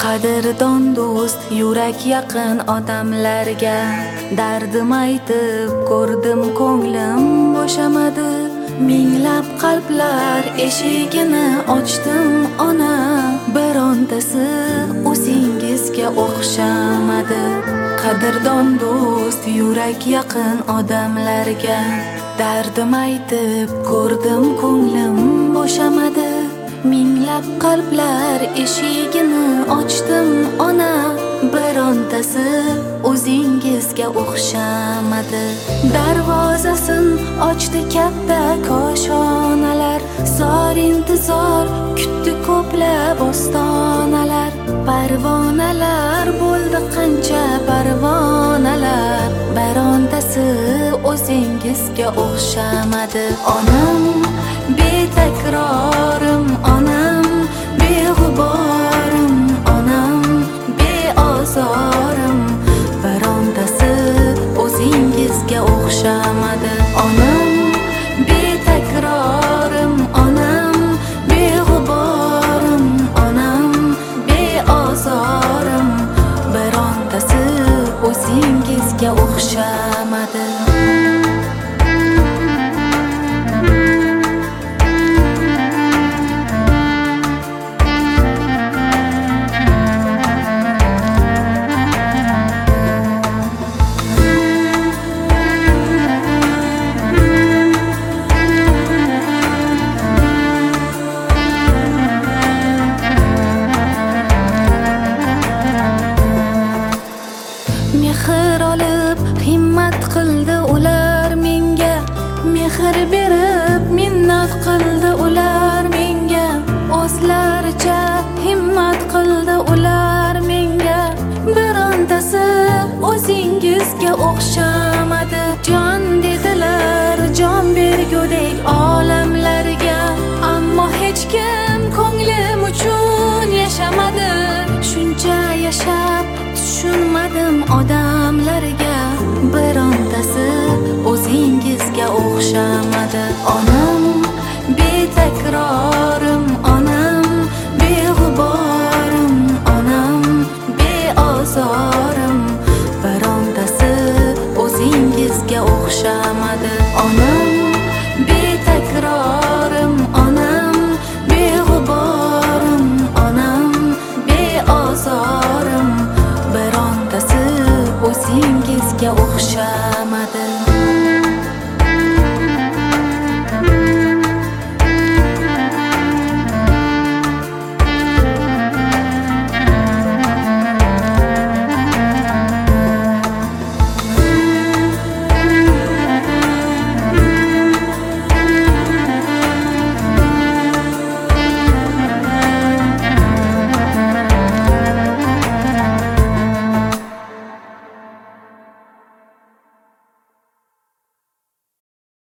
Qadrdon do'st, yurak yaqin odamlarga dardim aytib ko'rdim, ko'nglim bo'shamadi. Minglab qalblar eshigini ochdim ona, birontasi o'zingizga o'xshamadi. Qadrdon do'st, yurak yaqin odamlarga dardim aytib ko'rdim, ko'nglim bo'shamadi. Minglab qalblar eshigini ochdim ona, birontasi o'zingizga o'xshamadi. Darvozasin ochdi katta koshonalar, zor intizor kutdi ko'plab ostonalar. Parvonalar bo'ldi qancha parvonalar, birontasi o'zingizga o'xshamadi. Onam betakrorim, onam beg'uborim, onam beozorim, birontasi o'zingizga o'xshamadi. Onam betakrorim, onam beg'uborim, onam beozorim, birontasi o'zingizga o'xshamadi. Mehr olib himmat qildi ular menga, mehr berib minnat qildi ular menga. O'zlaricha himmat qildi ular menga, birontasi o'zingizga o'xshamadi. Jon dedilar, jon bergudek olamlarga, ammo hech kim ko'nglim uchun yashamadi. Shuncha yashab tushunmadim odamlarga, birontasi o'zingizga o'xshamadi. Onam betakrorim, onam beg'uborim, onam beozorim, birontasi o'zingizga o'xshamadi. Onam betakrorim, onam beg'uborim, onam beozorim, birontasi o'zingizga o'xshamadi.